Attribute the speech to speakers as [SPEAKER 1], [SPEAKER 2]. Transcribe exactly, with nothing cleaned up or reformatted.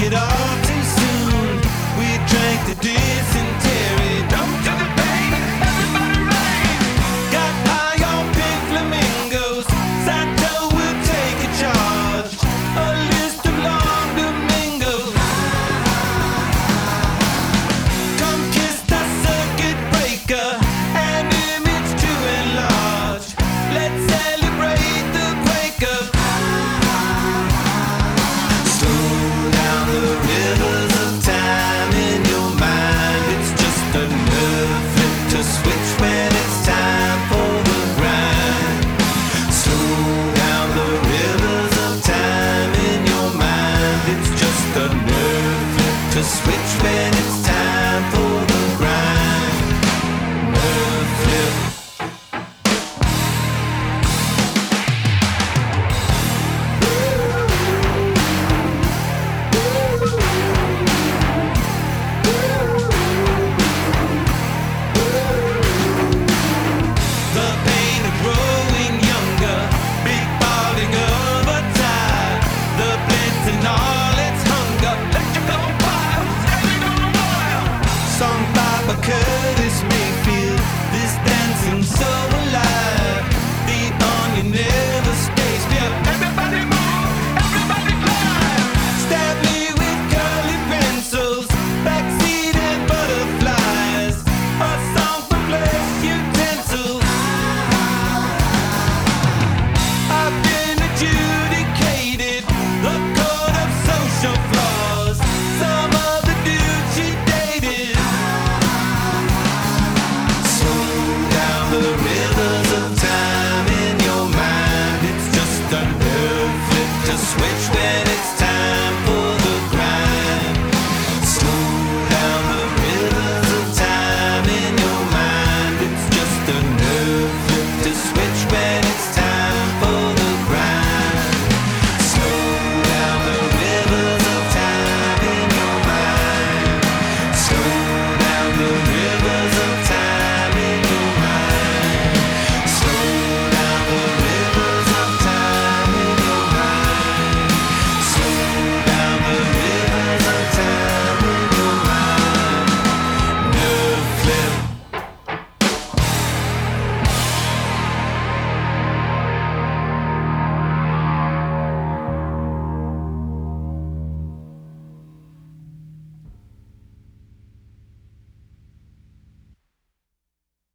[SPEAKER 1] it all too soon. We drank the dysentery. Dump to the pain, everybody rain. Got high on pink flamingos. Sato will take a charge. A list of long domingos. Come kiss the circuit breaker. An image to enlarge. Let's celebrate the breakup. Slow down the rivers of time in your mind. It's just a nerve flip to switch when it's time for the grind. Slow down the rivers of time in your mind. It's just a nerve flip to switch when it's time.